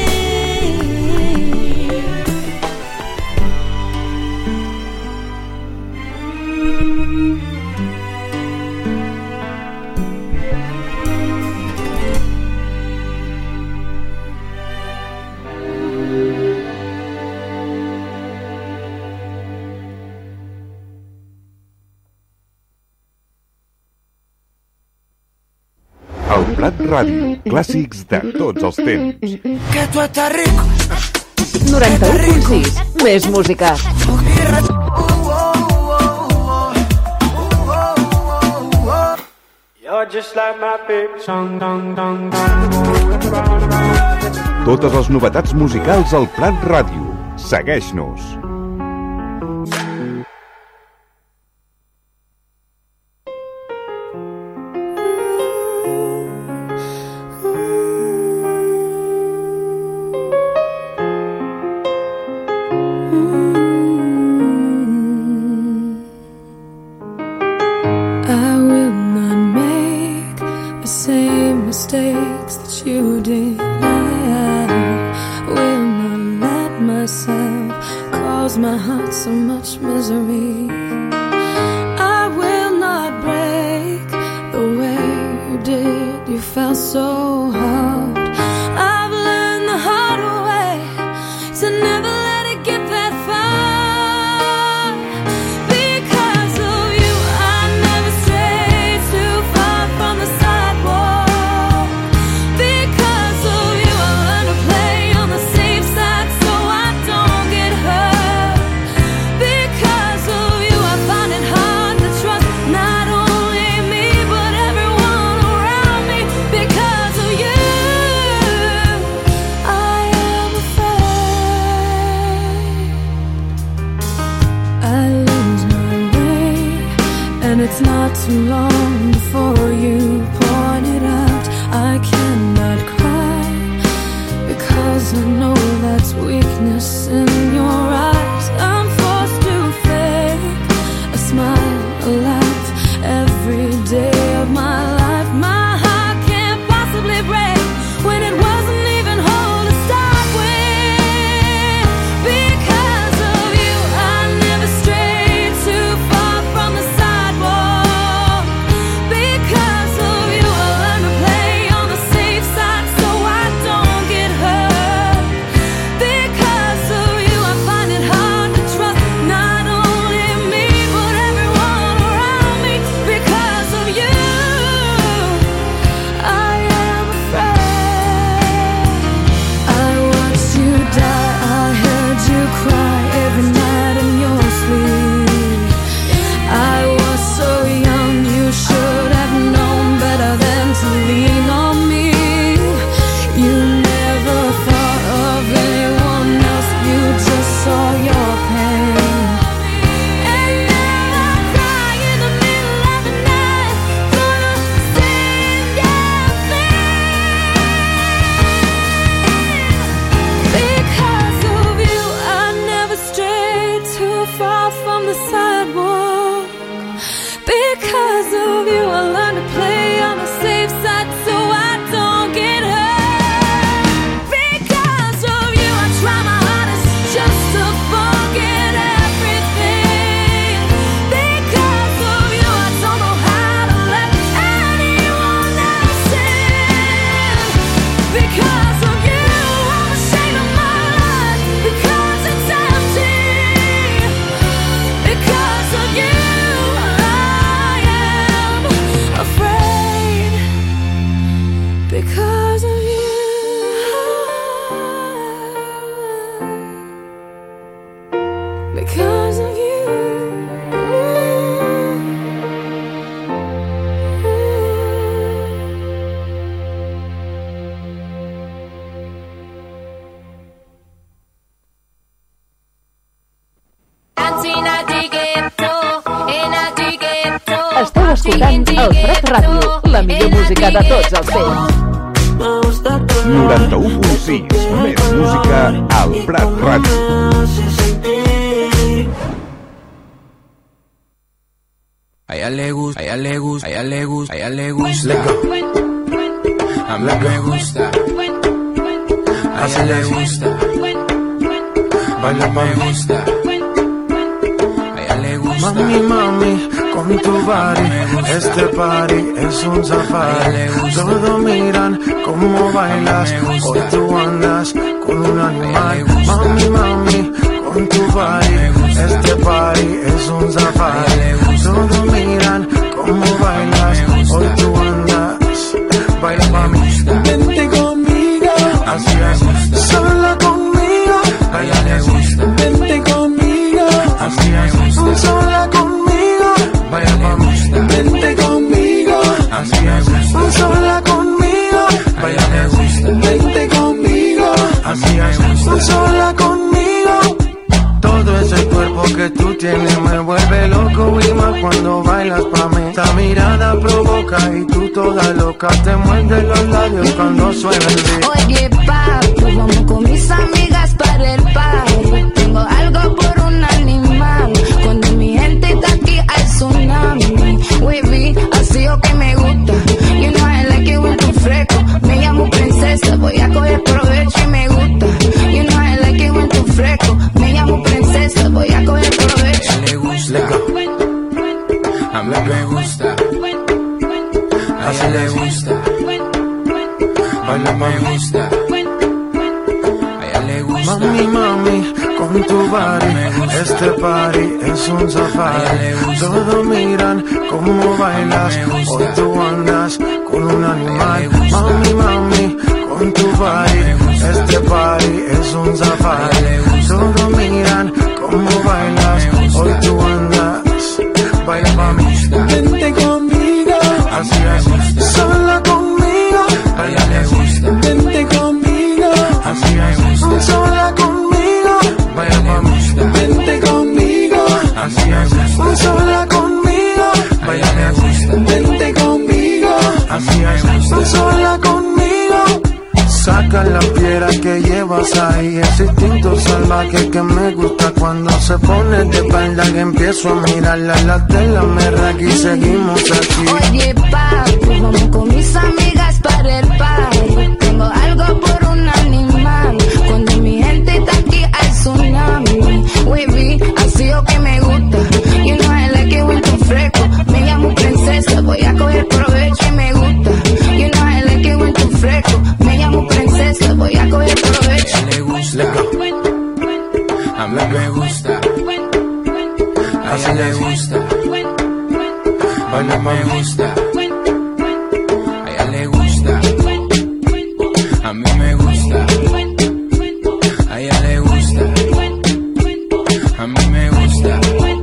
El Prat Ràdio, clàssics de tots els temps. Que tu estàs rico. noranta-u punt sis. Més música. You're just like my baby song, dong, dong, dong. Totes les novetats musicals al Prat Ràdio. Segueix-nos. I will not make the same mistakes that you did. I will not let myself cause my heart so much misery. I will not break the way you did. You fell so hard. I've learned the hard way to never let it get that far. Because of you, I never strayed too far from the sidewalk. Because of you, I learned to play on the safe side so I don't get hurt. Because of you, I find it hard to trust not only me but everyone around me. Because of you, I am afraid I lose my way, and it's not too long before you point it out. I cannot cry because I know that's weakness in your eyes. I'm forced to fake a smile, a laugh every day of my life. My heart can't possibly break when it wasn't even whole to start with. Because of you, I never strayed too far from the sidewalk. escoltant el Prat Ràdio, la millor música de tots els temps. noranta-u punt sis, més música al Prat Ràdio. A ella le gusta, a ella le gusta, a ella le gusta, a ella le gusta. A mí me gusta. A ella le gusta. Baila me gusta. A ella le gusta. Mami, mami, con tu body, este party es un safari. Todos miran cómo bailas, hoy tú andas con un animal. Mami, mami, con tu body, este party es un safari. Todos miran cómo bailas, hoy tú andas. Baila mami, vente conmigo, así es, sola conmigo. Baila le gusta, vente conmigo, así es, sola conmigo. Baila mami, vente conmigo, así es, sola conmigo. Baila le gusta, vente conmigo, así es, sola conmigo. Todo ese cuerpo que tú tienes me vuelve loco y más cuando bailas pa' mí. Esta mirada provoca y tú toda loca te muerdes los labios cuando suena el beat. Oye, papi, vamos con mis amigas para el party. Tengo algo por un animal. Cuando mi gente está aquí hay tsunami. Wavy, así o que me gusta. You know I like it when tú fresco. Me llamo princesa, voy a coger provecho y me gusta. You know I like it when tú fresco. Me llamo princesa, voy a coger provecho. A ella le gusta. A mí me gusta. A ella le gusta. Baila me gusta. A ella le gusta. Mami, mami, con tu body, este party es un safari. Todos miran cómo bailas, hoy tú andas con un animal. Mami, mami, con tu body, este party es un safari. Todos miran cómo bailas, hoy tú andas. Baila mami, vente conmigo, así es, sola conmigo. Baila le gusta, vente conmigo, así es, sola conmigo. Baila mami, vente conmigo, así es, sola conmigo. Baila le gusta, vente conmigo, así es, sola conmigo. Saca la piedra que llevas ahí, ese instinto salvaje que me gusta cuando se pone de espalda, que empiezo a mirarla, la tela me raga y seguimos aquí. Oye, papi, vamos con mis amigas para el party. Tengo algo por un animal. Cuando mi gente está aquí hay tsunami. Wavy, así o que me gusta. You know I like it when tú fresco. Me llamo princesa, voy a coger provecho y me gusta. You know I like it when tú fresco. Me llamo princesa, voy a coger provecho. A ella le gusta. A mí me gusta. A ella le gusta. Baila me gusta. A ella le gusta. A mí me gusta. A ella le gusta. A mí me gusta.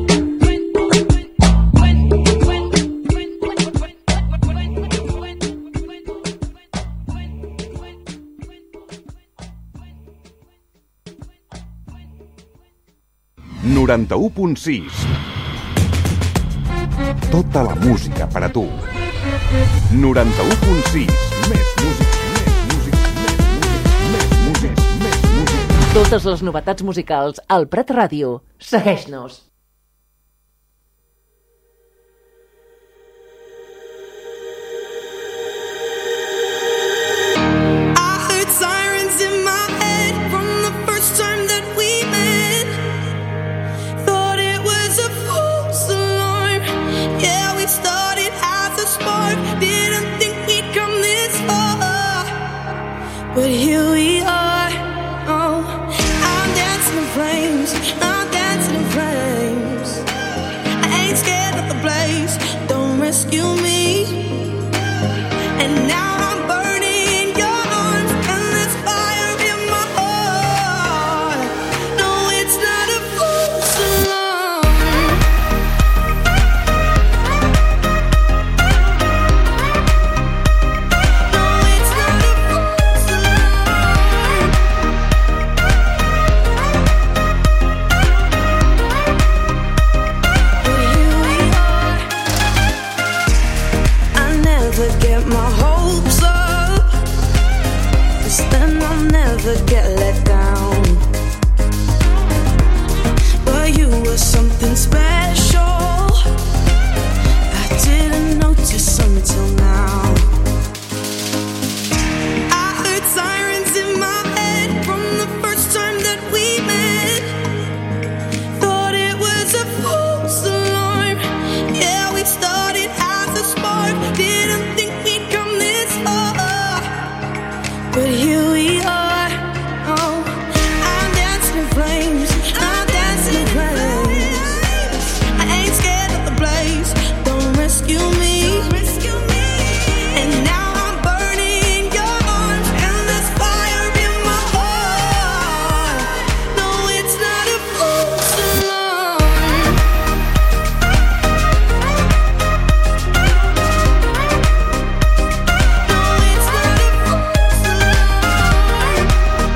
noranta-u punt sis. Tota la música per a tu. noranta-u punt sis. Més música, més música, més música, més música, més música. Totes les novetats musicals al Prat Ràdio. Segueix-nos. But here we are, oh, I'm dancing in flames, I'm dancing in flames. never get let down. But you were something special. I didn't notice until now. I heard sirens in my head from the first time that we met. Thought it was a false alarm. Yeah, we started as a spark. Didn't think we'd come this far. But here we are. Oh, I'm dancing in flames. I'm dancing in flames. I ain't scared of the blaze. Don't rescue me. And now I'm burning in your arms, and there's fire in my heart. No, it's not a false alarm. No, it's not a false alarm.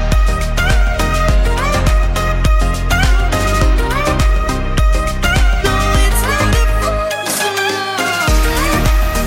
No, it's not a false alarm.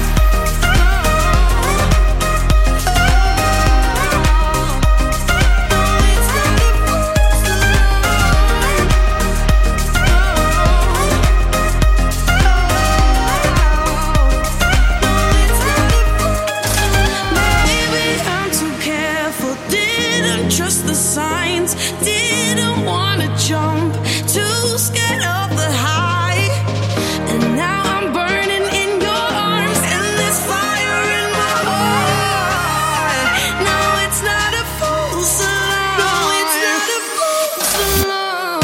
Maybe I'm too careful, didn't trust the signs, didn't wanna jump, too scared of the high. And now I'm burning in your arms, and there's fire in my heart. No, it's not a false alarm. No, it's not a false alarm.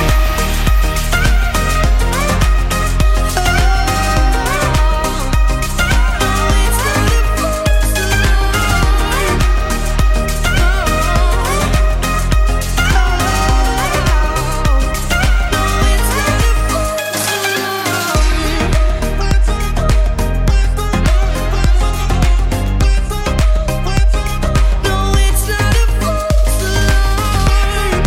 No, it's not a false alarm.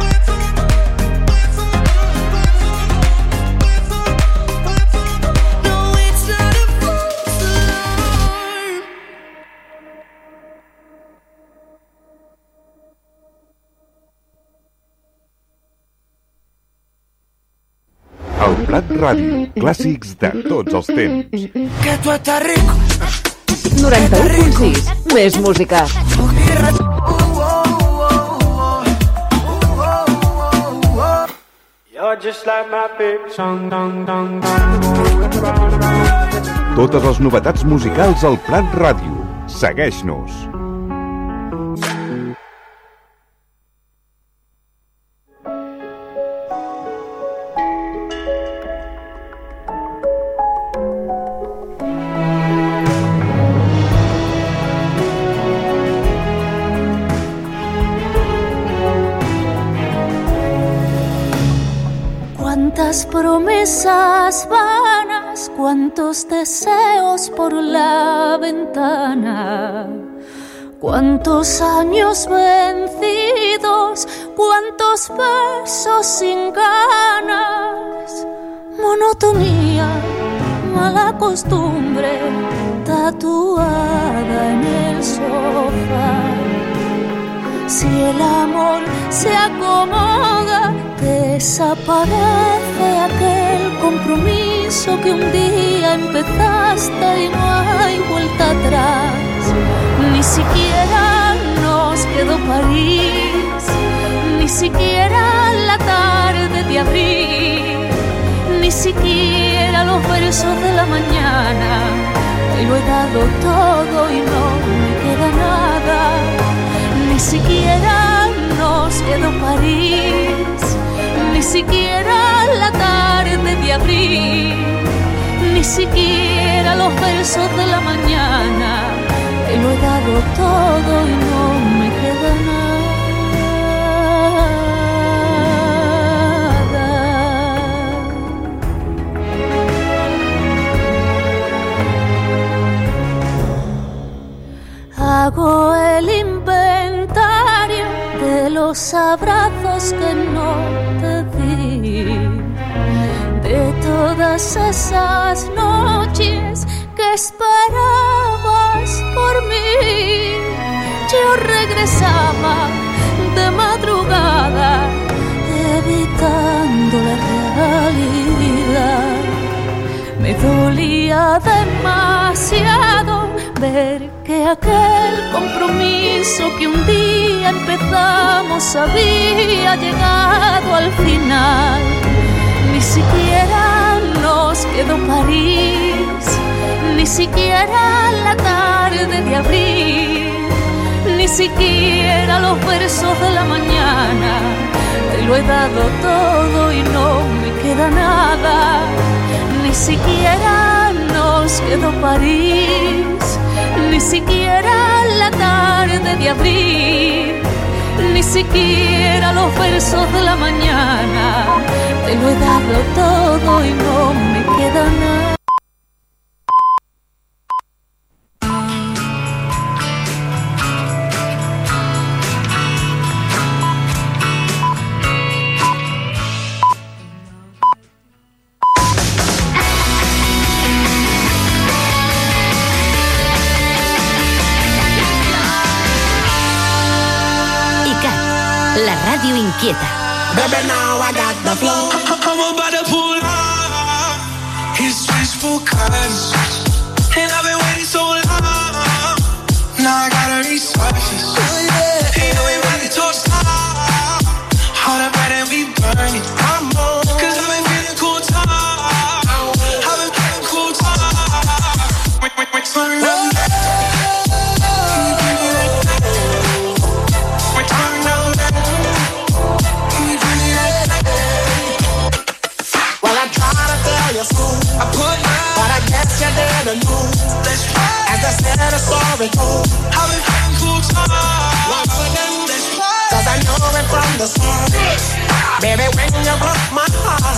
No, it's not a false alarm. El Prat Ràdio, clàssics de tots els temps. Que tú estás rico. noranta-u punt sis. Més música. You're just like my favorite song, dong, dong, dong. Totes les novetats musicals al Prat Ràdio. Segueix-nos. Cuántas promesas vanas, cuántos deseos por la ventana, cuántos años vencidos, cuántos besos sin ganas, monotonía, mala costumbre, tatuada en el sofá. Si el amor se acomoda, desaparece aquel compromiso que un día empezaste y no hay vuelta atrás. Ni siquiera nos quedó París, ni siquiera la tarde de abril, ni siquiera los versos de la mañana. Y lo he dado todo y no me queda nada. Ni siquiera nos quedó París, ni siquiera la tarde de abril, ni siquiera los versos de la mañana. Te lo he dado todo y no me queda nada. Hago el inventario de los abrazos que no te di, de todas esas noches que esperabas por mí. Yo regresaba era demasiado ver que aquel compromiso que un día empezamos había llegado al final. Ni siquiera nos quedó París, ni siquiera la tarde de abril, ni siquiera los versos de la mañana. Te lo he dado todo y no me queda nada. Ni siquiera nos quedó París, ni siquiera la tarde de abril, ni siquiera los versos de la mañana. Te lo he dado todo y no me queda nada. La radio inquieta. Baby, now I got the flow. I'm about to pull up. His wishful cuts. And I've been waiting so long. Now I gotta resurface. Oh, yeah. Ain't no way we can touch stop. All the bright and we burn it. I'm on. Cause I've been feeling cool time. I've been feeling cool time. Wait, wait, wait, turn up. I put mine, but I guess you didn't know. Let's try. As I said, a story told. I've been having cool time. Once again, let's try. Cause I know it from the start. Baby, when you broke my heart.